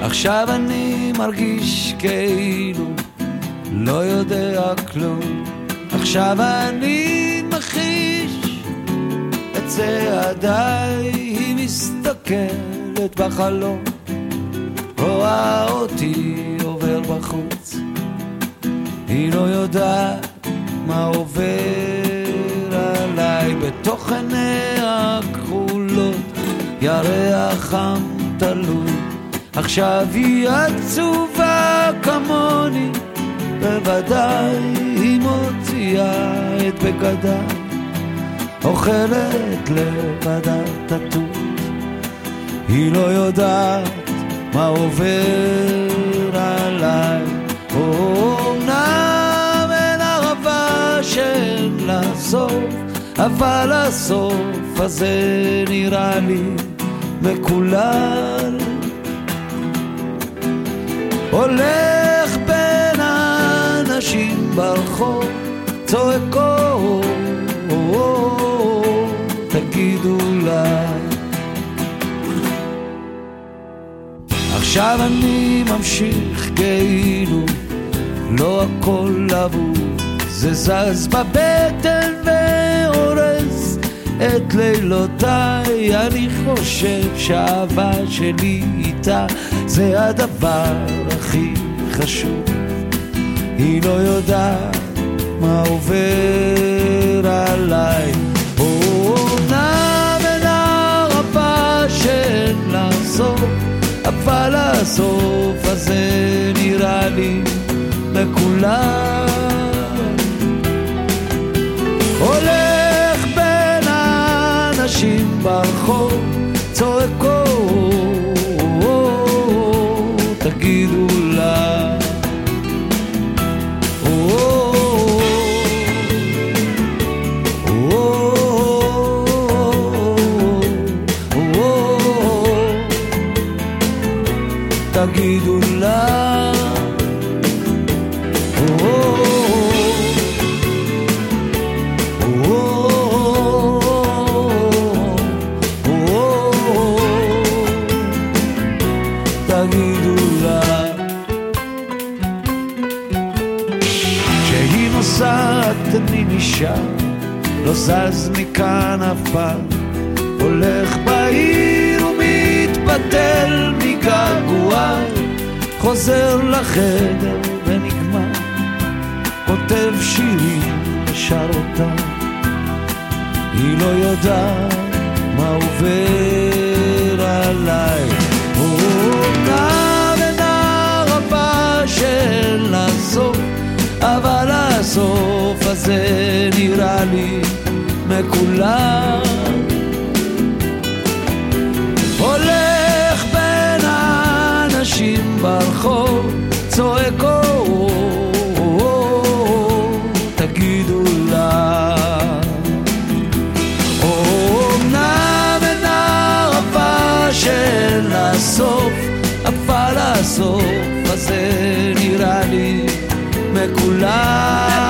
עכשיו אני מרגיש כאילו לא יודע כלום. עכשיו אני מחיש את צעדיי, היא מסתכלת בחלום, רואה אותי עובר בחוץ, היא לא יודעת מה עובר עליי. בתוך עיניה הכחולות ירח חם תלוי, עכשיו היא עצובה כמוני, בוודאי היא מוציאה את בגדיי, אוכלת לבדה תטות, היא לא יודעת מה עובר עליי. אומנם אין ערבה שאין לה סוף, אבל הסוף הזה נראה לי מקולל. הולך בין האנשים ברחוב, צועקו תגידו לה. עכשיו אני ממשיך כאילו לא הכל אבוד, זה זז בבטן והורס את לילותיי. אני חושב שהאהבה שלי איתה זה הדבר הכי חשוב, היא לא יודעת מה עובר עליי. אומנם אין הרבה שאין לה סוף, אבל הסוף הזה נראה לי מקולל. הולך בין האנשים ברחוב, צועקו תגידו לה. תגידו לה. תגידו לה. כשהיא נוסעת אני נשאר, לא זז מכאן אף פעם, הולך בעיר ומתבטל מגעגועי, חוזר לחדר ונגמר, כותב שירים ושר אותם, היא לא יודעת מה עובר עליי. אומנם אין הרבה שאין לה סוף, אבל הסוף הזה נראה לי מקולל. הולך בין האנשים ברחוב, צועקו תגידו לה. אומנם אין הרבה שאין לה סוף, אבל הסוף הזה נראה לי מקולל.